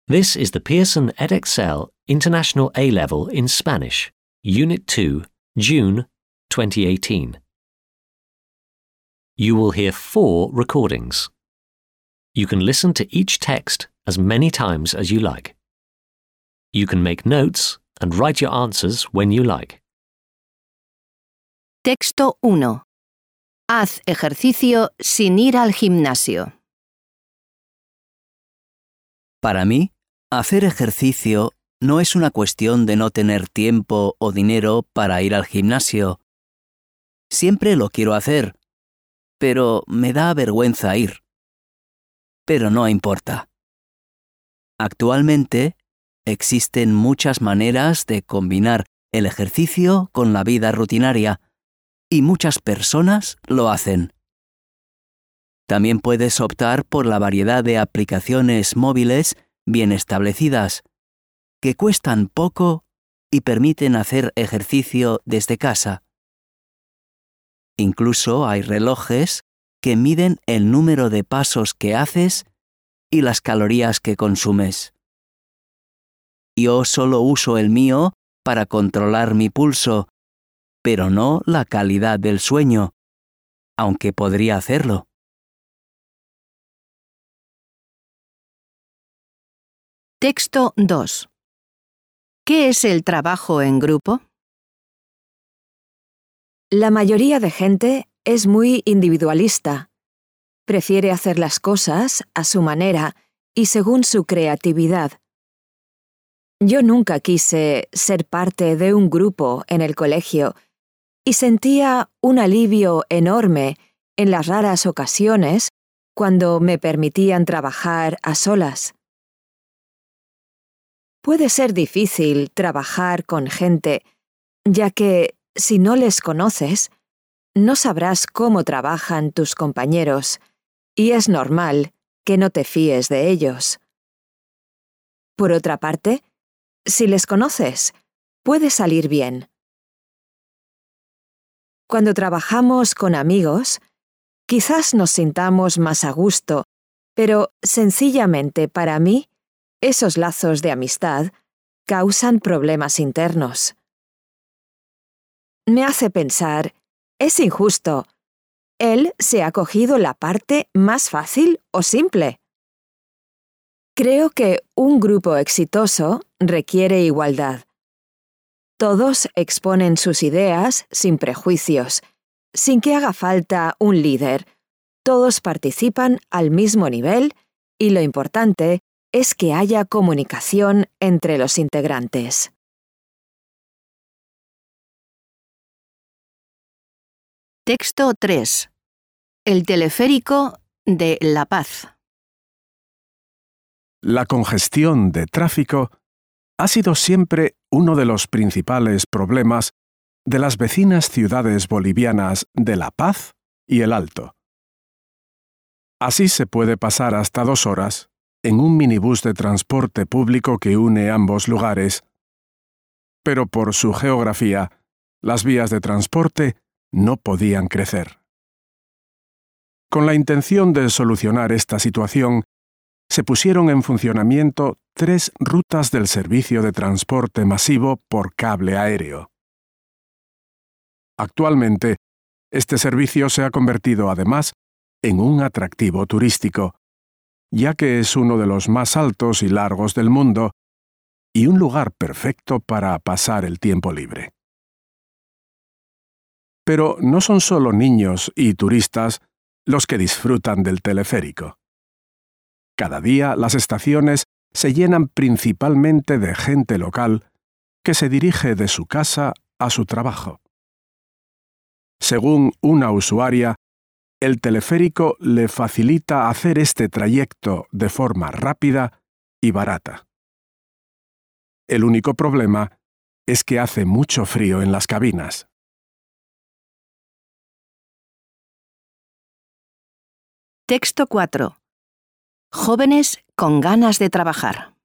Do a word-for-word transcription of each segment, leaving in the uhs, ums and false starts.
This is the Pearson Edexcel International A-Level in Spanish, Unit two, June twenty eighteen. You will hear four recordings. You can listen to each text as many times as you like. You can make notes and write your answers when you like. Texto uno. Haz ejercicio sin ir al gimnasio. Para mí, hacer ejercicio no es una cuestión de no tener tiempo o dinero para ir al gimnasio. Siempre lo quiero hacer, pero me da vergüenza ir. Pero no importa. Actualmente, existen muchas maneras de combinar el ejercicio con la vida rutinaria, y muchas personas lo hacen. También puedes optar por la variedad de aplicaciones móviles bien establecidas, que cuestan poco y permiten hacer ejercicio desde casa. Incluso hay relojes que miden el número de pasos que haces y las calorías que consumes. Yo solo uso el mío para controlar mi pulso, pero no la calidad del sueño, aunque podría hacerlo. Texto dos. ¿Qué es el trabajo en grupo? La mayoría de gente es muy individualista. Prefiere hacer las cosas a su manera y según su creatividad. Yo nunca quise ser parte de un grupo en el colegio y sentía un alivio enorme en las raras ocasiones cuando me permitían trabajar a solas. Puede ser difícil trabajar con gente, ya que, si no les conoces, no sabrás cómo trabajan tus compañeros, y es normal que no te fíes de ellos. Por otra parte, si les conoces, puede salir bien. Cuando trabajamos con amigos, quizás nos sintamos más a gusto, pero sencillamente para mí, esos lazos de amistad causan problemas internos. Me hace pensar, es injusto. ¿Él se ha cogido la parte más fácil o simple? Creo que un grupo exitoso requiere igualdad. Todos exponen sus ideas sin prejuicios, sin que haga falta un líder. Todos participan al mismo nivel y lo importante es que haya comunicación entre los integrantes. Texto tres. El teleférico de La Paz. La congestión de tráfico ha sido siempre uno de los principales problemas de las vecinas ciudades bolivianas de La Paz y El Alto. Así se puede pasar hasta dos horas en un minibús de transporte público que une ambos lugares, pero por su geografía, las vías de transporte no podían crecer. Con la intención de solucionar esta situación, se pusieron en funcionamiento tres rutas del servicio de transporte masivo por cable aéreo. Actualmente, este servicio se ha convertido además en un atractivo turístico, ya que es uno de los más altos y largos del mundo y un lugar perfecto para pasar el tiempo libre. Pero no son solo niños y turistas los que disfrutan del teleférico. Cada día las estaciones se llenan principalmente de gente local que se dirige de su casa a su trabajo. Según una usuaria, el teleférico le facilita hacer este trayecto de forma rápida y barata. El único problema es que hace mucho frío en las cabinas. Texto cuatro. Jóvenes con ganas de trabajar.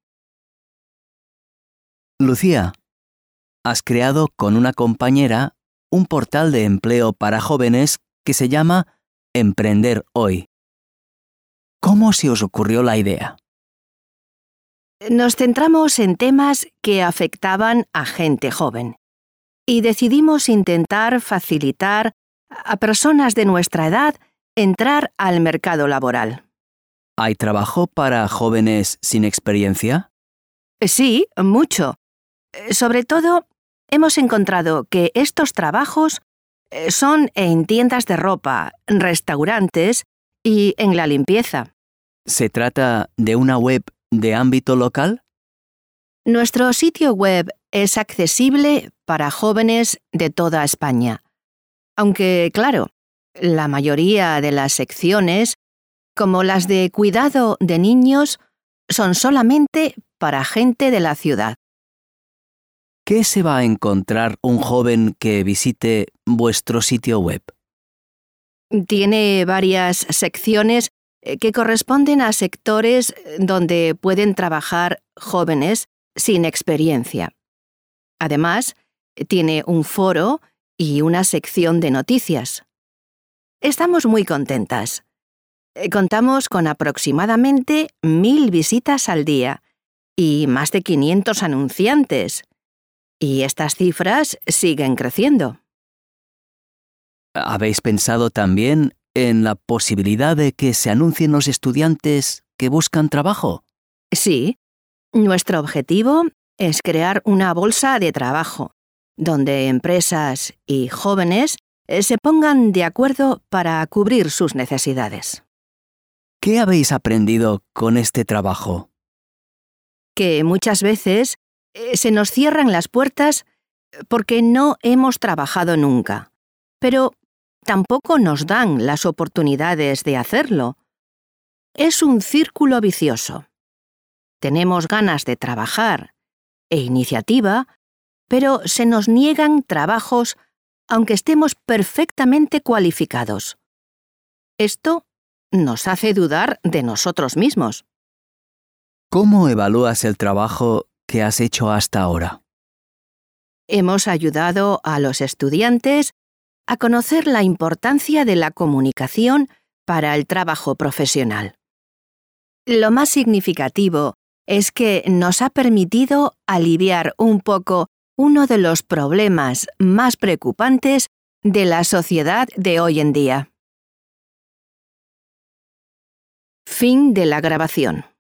Lucía, has creado con una compañera un portal de empleo para jóvenes que se llama Emprender Hoy. ¿Cómo se os ocurrió la idea? Nos centramos en temas que afectaban a gente joven y decidimos intentar facilitar a personas de nuestra edad entrar al mercado laboral. ¿Hay trabajo para jóvenes sin experiencia? Sí, mucho. Sobre todo, hemos encontrado que estos trabajos son en tiendas de ropa, restaurantes y en la limpieza. ¿Se trata de una web de ámbito local? Nuestro sitio web es accesible para jóvenes de toda España, aunque, claro, la mayoría de las secciones, como las de cuidado de niños, son solamente para gente de la ciudad. ¿Qué se va a encontrar un joven que visite vuestro sitio web? Tiene varias secciones que corresponden a sectores donde pueden trabajar jóvenes sin experiencia. Además, tiene un foro y una sección de noticias. Estamos muy contentas. Contamos con aproximadamente mil visitas al día y más de quinientos anunciantes. Y estas cifras siguen creciendo. ¿Habéis pensado también en la posibilidad de que se anuncien los estudiantes que buscan trabajo? Sí, nuestro objetivo es crear una bolsa de trabajo, donde empresas y jóvenes se pongan de acuerdo para cubrir sus necesidades. ¿Qué habéis aprendido con este trabajo? Que muchas veces eh, se nos cierran las puertas porque no hemos trabajado nunca, pero tampoco nos dan las oportunidades de hacerlo. Es un círculo vicioso. Tenemos ganas de trabajar e iniciativa, pero se nos niegan trabajos aunque estemos perfectamente cualificados. Esto nos hace dudar de nosotros mismos. ¿Cómo evalúas el trabajo que has hecho hasta ahora? Hemos ayudado a los estudiantes a conocer la importancia de la comunicación para el trabajo profesional. Lo más significativo es que nos ha permitido aliviar un poco uno de los problemas más preocupantes de la sociedad de hoy en día. Fin de la grabación.